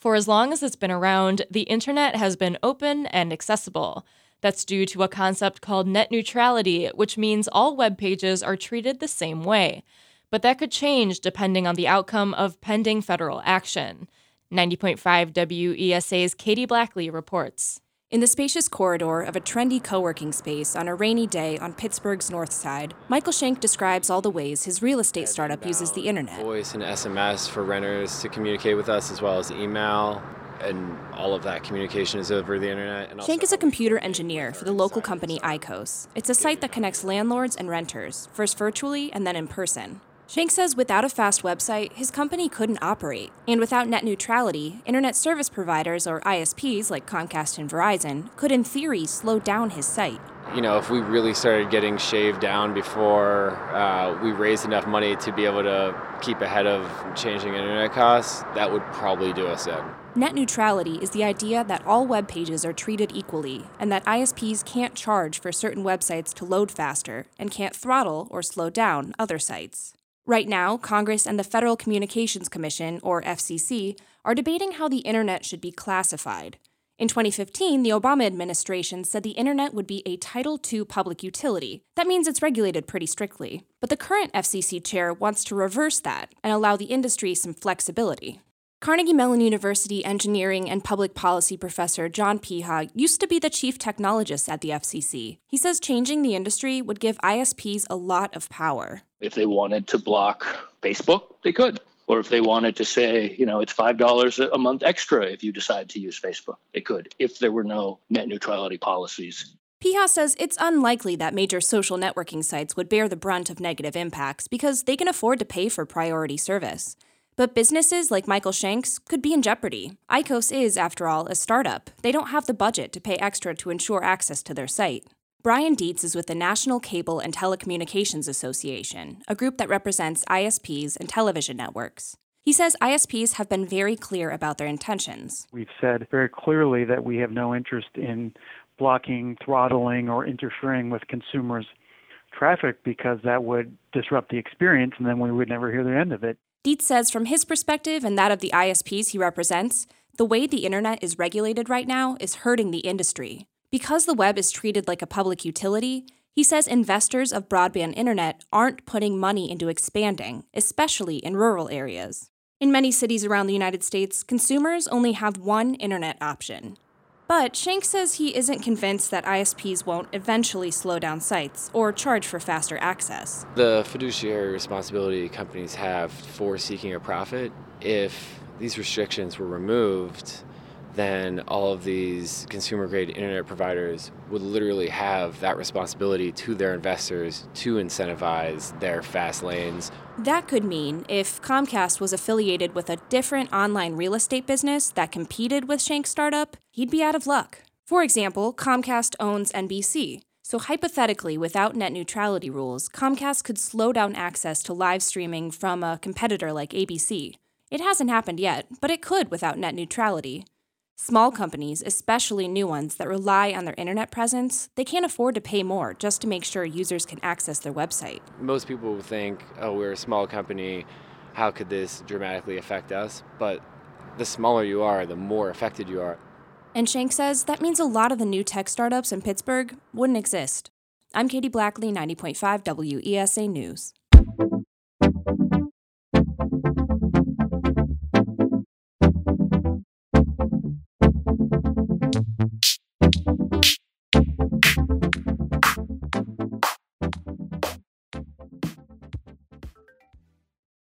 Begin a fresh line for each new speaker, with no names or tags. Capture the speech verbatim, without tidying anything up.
For as long as it's been around, the internet has been open and accessible. That's due to a concept called net neutrality, which means all web pages are treated the same way. But that could change depending on the outcome of pending federal action. ninety point five W E S A's Katie Blackley reports.
In the spacious corridor of a trendy co-working space on a rainy day on Pittsburgh's north side, Michael Schenk describes all the ways his real estate startup uses the internet.
Voice and S M S for renters to communicate with us, as well as email, and all of that communication is over the internet. And
Schenk is a computer engineer for the local company IQOS. It's a site that connects landlords and renters, first virtually and then in person. Schenk says without a fast website, his company couldn't operate. And without net neutrality, internet service providers, or I S Ps like Comcast and Verizon, could in theory slow down his site.
You know, if we really started getting shaved down before uh, we raised enough money to be able to keep ahead of changing internet costs, that would probably do us in.
Net neutrality is the idea that all web pages are treated equally, and that I S Ps can't charge for certain websites to load faster, and can't throttle or slow down other sites. Right now, Congress and the Federal Communications Commission, or F C C, are debating how the internet should be classified. In twenty fifteen, the Obama administration said the internet would be a Title two public utility. That means it's regulated pretty strictly. But the current F C C chair wants to reverse that and allow the industry some flexibility. Carnegie Mellon University engineering and public policy professor John Piha used to be the chief technologist at the F C C. He says changing the industry would give I S Ps a lot of power.
If they wanted to block Facebook, they could. Or if they wanted to say, you know, it's five dollars a month extra if you decide to use Facebook, they could, if there were no net neutrality policies.
Piha says it's unlikely that major social networking sites would bear the brunt of negative impacts because they can afford to pay for priority service. But businesses like Michael Schenk's could be in jeopardy. IQOS is, after all, a startup. They don't have the budget to pay extra to ensure access to their site. Brian Dietz is with the National Cable and Telecommunications Association, a group that represents I S Ps and television networks. He says I S Ps have been very clear about their intentions.
We've said very clearly that we have no interest in blocking, throttling, or interfering with consumers' traffic because that would disrupt the experience and then we would never hear the end of it.
Dietz says from his perspective and that of the I S Ps he represents, the way the internet is regulated right now is hurting the industry. Because the web is treated like a public utility, he says investors of broadband internet aren't putting money into expanding, especially in rural areas. In many cities around the United States, consumers only have one internet option. But Schenk says he isn't convinced that I S Ps won't eventually slow down sites or charge for faster access.
The fiduciary responsibility companies have for seeking a profit, if these restrictions were removed, then all of these consumer-grade internet providers would literally have that responsibility to their investors to incentivize their fast lanes.
That could mean if Comcast was affiliated with a different online real estate business that competed with Schenk's startup, he'd be out of luck. For example, Comcast owns N B C. So hypothetically, without net neutrality rules, Comcast could slow down access to live streaming from a competitor like A B C. It hasn't happened yet, but it could without net neutrality. Small companies, especially new ones that rely on their internet presence, they can't afford to pay more just to make sure users can access their website.
Most people would think, oh, we're a small company, how could this dramatically affect us? But the smaller you are, the more affected you are.
And Schenk says that means a lot of the new tech startups in Pittsburgh wouldn't exist. I'm Katie Blackley, ninety point five W E S A News.